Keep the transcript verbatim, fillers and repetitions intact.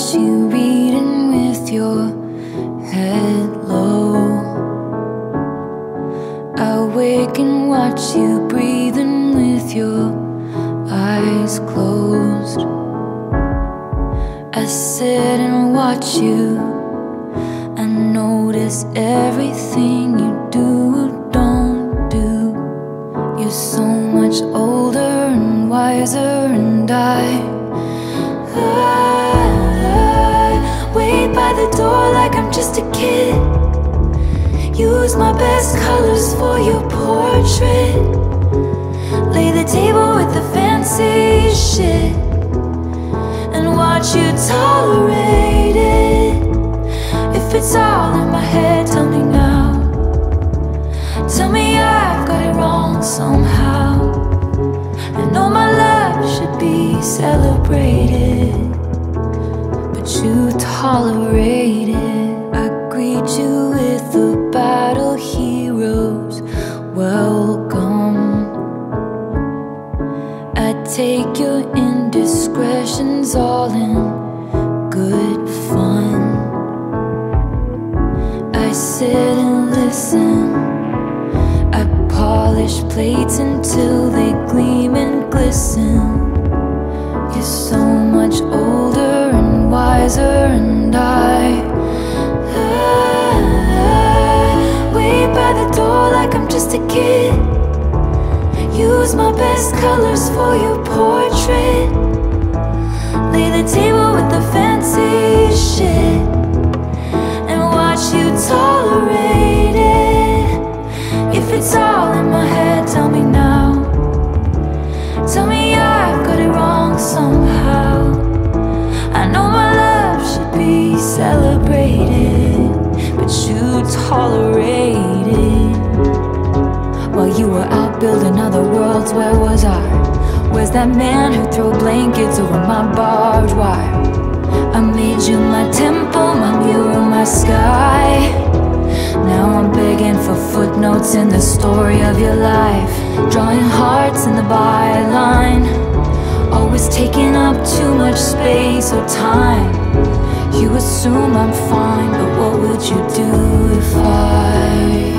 you reading with your head low. I wake and watch you breathing with your eyes closed. I sit and watch you. I notice everything you do or don't do. You're so much older and wiser, and I, I wait by the door like I'm just a kid. Use my best colors for your portrait. Lay the table with the fancy shit and watch you tolerate it. If it's all in my head, tell me now. Tell me I've got it wrong somehow. I know my love should be celebrated, but you tolerate it. I greet you with a battle heroes welcome. I take your indiscretions all in good fun. I sit and listen. I polish plates until they gleam and glisten. You're so much older and wiser, and I, I wait by the door like I'm just a kid. Use my best colors for your portrait. Lay the table with the fancy shit and watch you tolerate it. If it's all in my head, tell me now. Tell me I've got it wrong somehow. I know my love should be celebrated, but you tolerate it. While you were out building other worlds, where was I? Where's that man who threw blankets over my barbed wire? I made you my temple, my mirror, my sky. Now I'm begging for footnotes in the story of your life, drawing hearts in the byline. Always taking up too much space or time. You assume I'm fine, but what would you do if I